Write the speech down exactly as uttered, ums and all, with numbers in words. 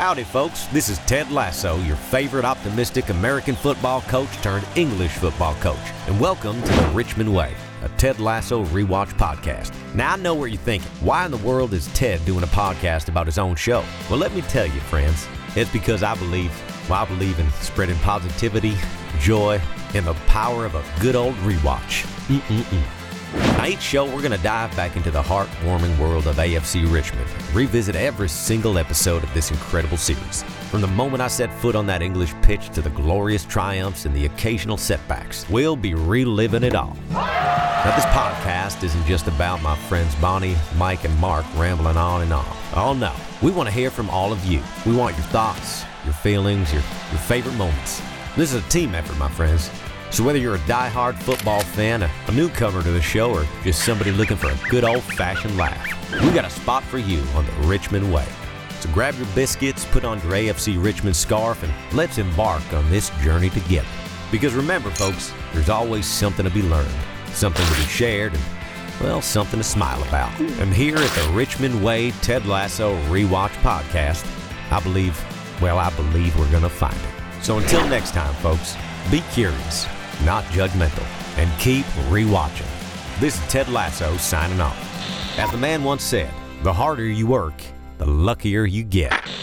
Howdy, folks. This is Ted Lasso, your favorite optimistic American football coach turned English football coach. And welcome to The Richmond Way, a Ted Lasso rewatch podcast. Now, I know what you're thinking. Why in the world is Ted doing a podcast about his own show? Well, let me tell you, friends. It's because I believe, well, I believe in spreading positivity, joy, and the power of a good old rewatch. Mm-mm-mm. Now, each show, we're going to dive back into the heartwarming world of A F C Richmond, revisit every single episode of this incredible series. From the moment I set foot on that English pitch to the glorious triumphs and the occasional setbacks, we'll be reliving it all. Now, this podcast isn't just about my friends Bonnie, Mike, and Mark rambling on and on. Oh, no. We want to hear from all of you. We want your thoughts, your feelings, your, your favorite moments. This is a team effort, my friends. So whether you're a die-hard football fan, a, a newcomer to the show, or just somebody looking for a good old-fashioned laugh, we got a spot for you on the Richmond Way. So grab your biscuits, put on your A F C Richmond scarf, and let's embark on this journey together. Because remember, folks, there's always something to be learned, something to be shared, and, well, something to smile about. And here at the Richmond Way Ted Lasso Rewatch Podcast, I believe, well, I believe we're going to find it. So until next time, folks, be curious, not judgmental, and keep rewatching. This is Ted Lasso signing off. As the man once said, the harder you work, the luckier you get.